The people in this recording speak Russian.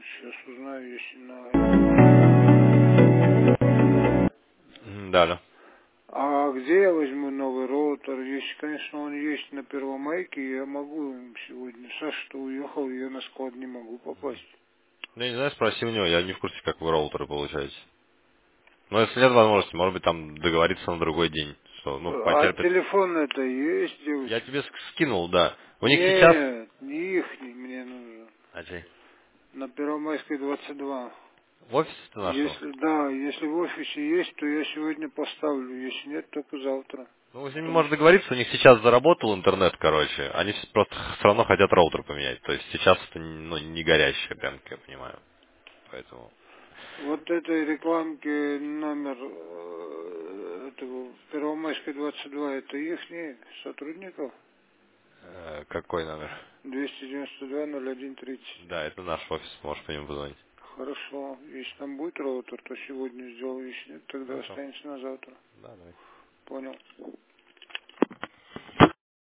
Сейчас узнаю, если на... Да, да. А где я возьму новый роутер? Если, конечно, он есть на Первомайке, я могу им сегодня. Саша-то уехал, я на склад не могу попасть. Ну, я не знаю, спроси у него, я не в курсе, как вы роутеры получаете. Но если нет возможности, может быть, там договориться на другой день, что, ну, А потерпит. телефон это есть, Я девочки? тебе скинул, да. У них сейчас... Нет, не их, мне нужен. А чей? На Первомайской 22. В офисе ты нашел? Если, да, если в офисе есть, то я сегодня поставлю. Если нет, только завтра. Ну, вы с ними Потому можете что договориться, у них сейчас заработал интернет, короче. Они просто все равно хотят роутер поменять. То есть сейчас это, ну, не горящая прям, как я понимаю. Поэтому... вот этой рекламки номер этого Первомайской 22, это их сотрудников? какой номер? 292-01-30. Да, это наш офис, можешь по нему позвонить. Хорошо. Если там будет роутер, то сегодня сделаю. Если нет, тогда Хорошо. останется на завтра. Да, давай. Понял.